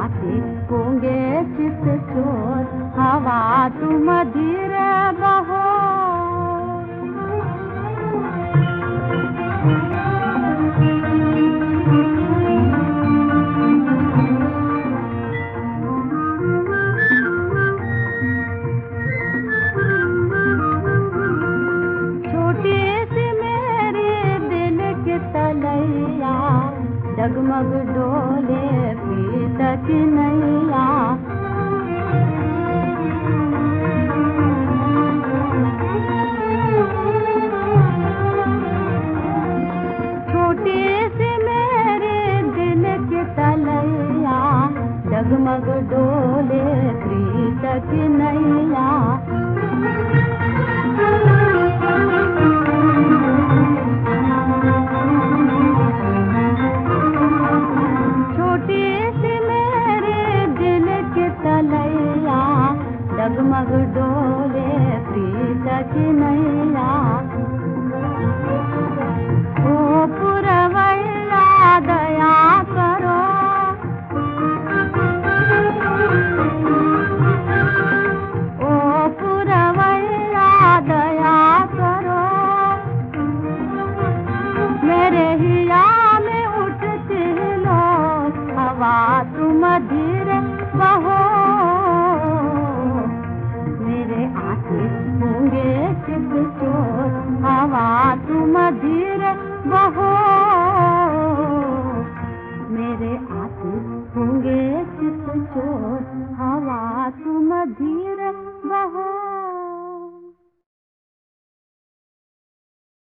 आते होंगे चित चोर, हवा तुम धीरे बहो। छोटी सी मेरे दिल की तलैया, डगमग डोले प्रीत की नैया। छोटी सी मेरे दिल की तलैया, डगमग डोले प्रीत की नैया। छोटी सी मेरे दिल की तलैया, डगमग डोले प्रीत की नैया। ओ पुरवैया दया करो, ओ पुरवैया दया करो। मेरे हिया में उठती लो हवा तुम धीरे बहो। मेरे आते होंगे चित चोर, हवा तुम धीरे बहो। मेरे आते होंगे चित चोर।